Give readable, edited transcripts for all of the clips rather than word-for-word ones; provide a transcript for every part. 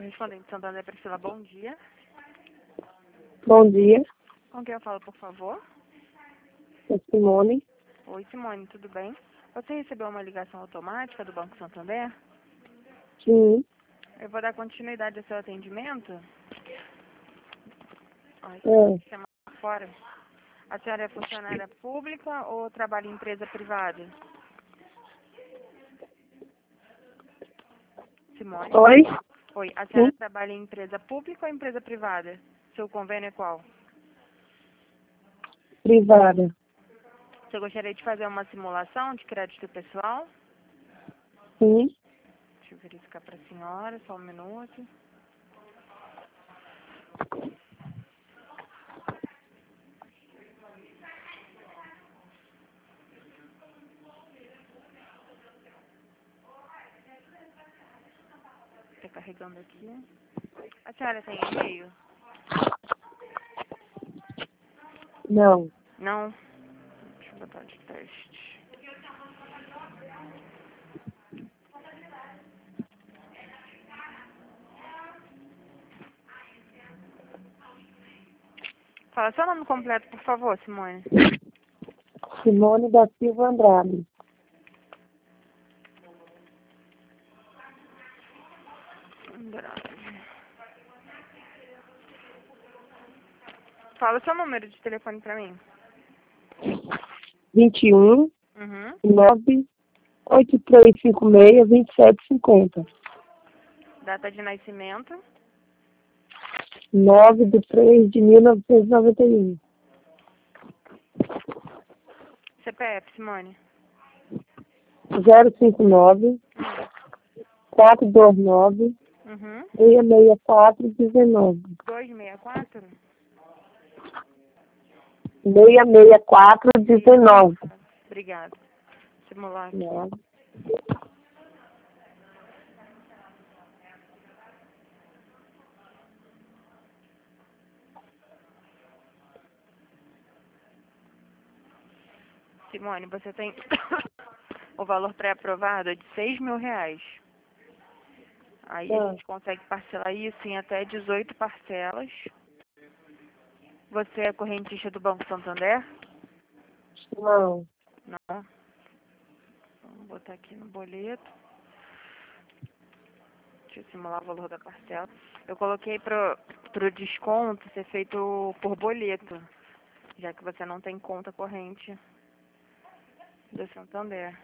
Correspondente Santander Priscila, bom dia. Bom dia, Com quem eu falo, por favor? é Simone. Oi, Simone, tudo bem? Você recebeu uma ligação automática do Banco Santander? Sim, Eu vou dar continuidade ao seu atendimento. Ai, é, chama fora. A senhora é funcionária pública ou trabalha em empresa privada? Simone? oi, Oi, a senhora sim, trabalha em empresa pública ou empresa privada? Seu convênio é qual? privada. Você gostaria de fazer uma simulação de crédito pessoal? Sim, Deixa eu verificar para a senhora, só um minuto. Está carregando aqui. A senhora tem e-mail? não, Não? Deixa eu botar de teste. Fala seu nome completo, por favor, Simone. Simone da Silva Andrade. Andrade. Fala seu número de telefone pra mim. 21 Uhum. 9 8356 2750. Data de nascimento. 9 de 3 de 1991. CPF, Simone. 059 429 Uhum. 664 19. 264? 664 19. Obrigada. Simular aqui. Né? Simone, você tem o valor pré-aprovado é de R$ 6.000. Aí a Não, gente consegue parcelar isso em até 18 parcelas. Você é correntista do Banco Santander? não. Não. Vamos botar aqui no boleto. Deixa eu simular o valor da parcela. Eu coloquei pro desconto ser feito por boleto, já que você não tem conta corrente do Santander.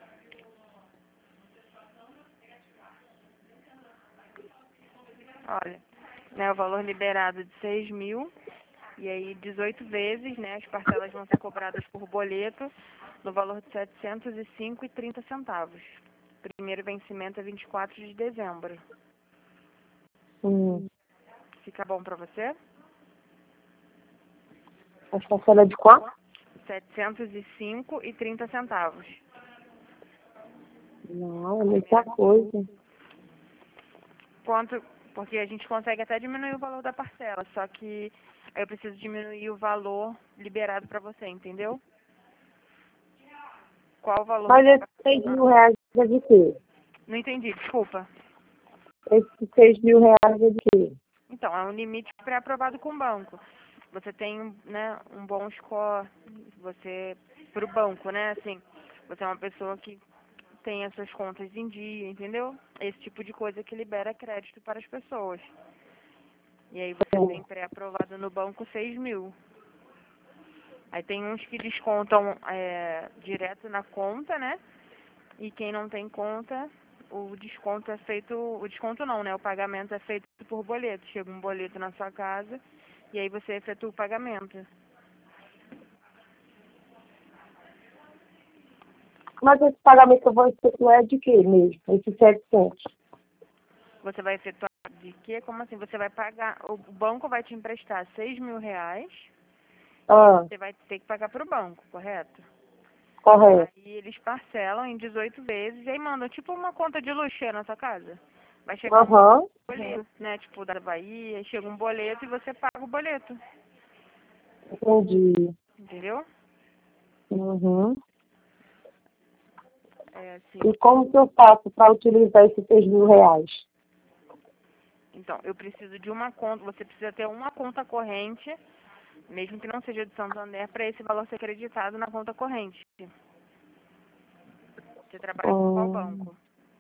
Olha, né, o valor liberado de 6.000 e aí 18 vezes, né, as parcelas vão ser cobradas por boleto no valor de R$ 705,30. Primeiro vencimento é 24 de dezembro. Hum. Fica bom para você? A parcela é de quanto? R$ 705,30. Não, é muita coisa. Quanto? Porque a gente consegue até diminuir o valor da parcela, só que eu preciso diminuir o valor liberado para você, entendeu? Qual o valor? Mas esses 6 mil reais é de quê? Não entendi, desculpa. Esses 6 mil reais é de quê? Então, é um limite pré-aprovado com o banco. Você tem, né, um bom score, você, pro banco, né, assim, você é uma pessoa que tem as suas contas em dia, entendeu? Esse tipo de coisa que libera crédito para as pessoas. E aí você tem pré-aprovado no banco 6.000. Aí tem uns que descontam direto na conta, né? E quem não tem conta, o desconto é feito, o desconto não, né? O pagamento é feito por boleto. Chega um boleto na sua casa e aí você efetua o pagamento. Mas esse pagamento que eu vou efetuar é de quê mesmo? Esses 700? Você vai efetuar de quê? Como assim? Você vai pagar, o banco vai te emprestar R$ 6.000 e Ah, você vai ter que pagar para o banco, correto? correto. Aí eles parcelam em 18 vezes e aí mandam tipo uma conta de luxo na sua casa. Vai chegar um Aham, boleto, né? Tipo da Bahia, chega um boleto e você paga o boleto. entendi. Entendeu? Uhum. É assim. E como que eu faço para utilizar esses 6 mil reais? Então, eu preciso de uma conta, você precisa ter uma conta corrente, mesmo que não seja do Santander, para esse valor ser creditado na conta corrente. Você trabalha com qual banco?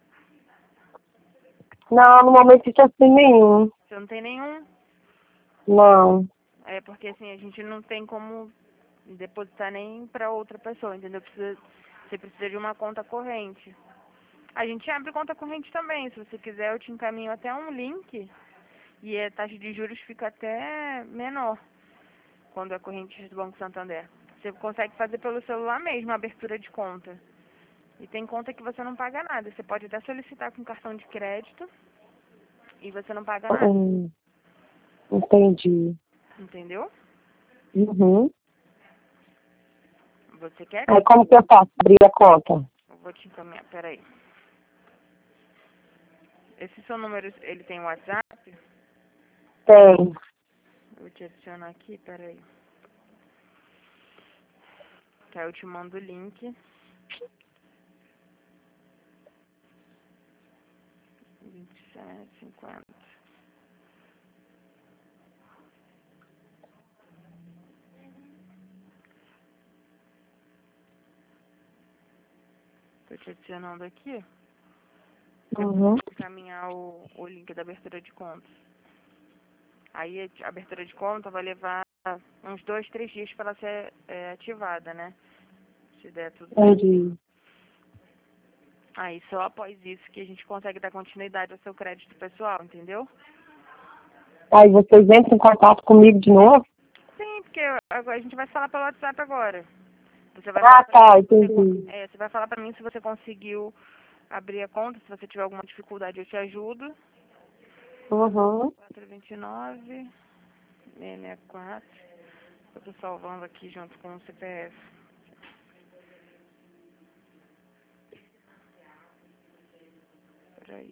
Não, no momento isso assim nenhum. Você não tem nenhum? Não. É porque assim, a gente não tem como depositar nem para outra pessoa, entendeu? Você precisa de uma conta corrente. A gente abre conta corrente também, se você quiser eu te encaminho até um link e a taxa de juros fica até menor quando é corrente do Banco Santander. Você consegue fazer pelo celular mesmo a abertura de conta. E tem conta que você não paga nada. Você pode até solicitar com cartão de crédito e você não paga nada. Entendi. Entendeu? Uhum. Você quer? Aí como que eu faço abrir a conta? Eu vou te encaminhar, peraí. Esse seu número, ele tem WhatsApp? Tem. Eu vou te adicionar aqui, peraí. Que aí eu te mando o link. 27,50. Tô te adicionando aqui. Eu Uhum. vou encaminhar o link da abertura de conta. Aí a abertura de conta vai levar uns 2, 3 dias para ela ser ativada, né? Se der tudo certinho. Entendi. Aí só após isso que a gente consegue dar continuidade ao seu crédito pessoal, entendeu? Aí vocês entram em contato comigo de novo? Sim, porque agora a gente vai falar pelo WhatsApp agora. Você vai Ah, falar pra mim tá, se você, entendi. você vai falar pra mim se você conseguiu abrir a conta, se você tiver alguma dificuldade eu te ajudo. Uhum. 429 664. Eu tô salvando aqui junto com o CPF. Peraí.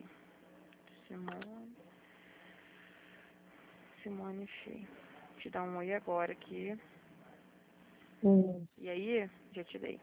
Simone Shea. Vou te dar um oi agora aqui. E aí, já te dei.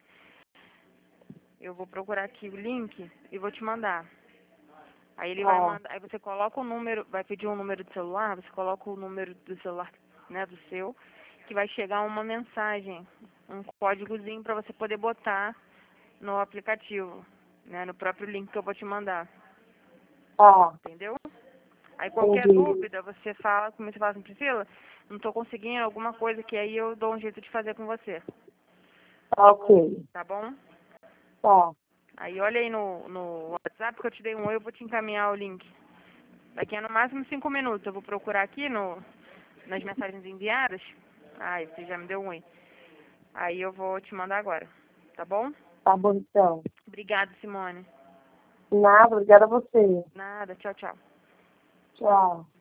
Eu vou procurar aqui o link e vou te mandar. Aí ele vai mandar, aí você coloca o número, vai pedir um número de celular, você coloca o número do celular, né, do seu, que vai chegar uma mensagem, um códigozinho para você poder botar no aplicativo, né, no próprio link que eu vou te mandar. Entendeu? Aí qualquer Entendi. dúvida, você fala comigo, você fala assim, Priscila, não tô conseguindo alguma coisa que aí eu dou um jeito de fazer com você. Ok. Tá bom? Tá. Aí olha aí no WhatsApp que eu te dei um oi, eu vou te encaminhar o link. Daqui a no máximo 5 minutos. Eu vou procurar aqui nas mensagens enviadas. Ai, você já me deu um oi. Aí eu vou te mandar agora. Tá bom? Tá bom, então. Obrigada, Simone. Nada, obrigada a você. Nada. Tchau, tchau. Tchau.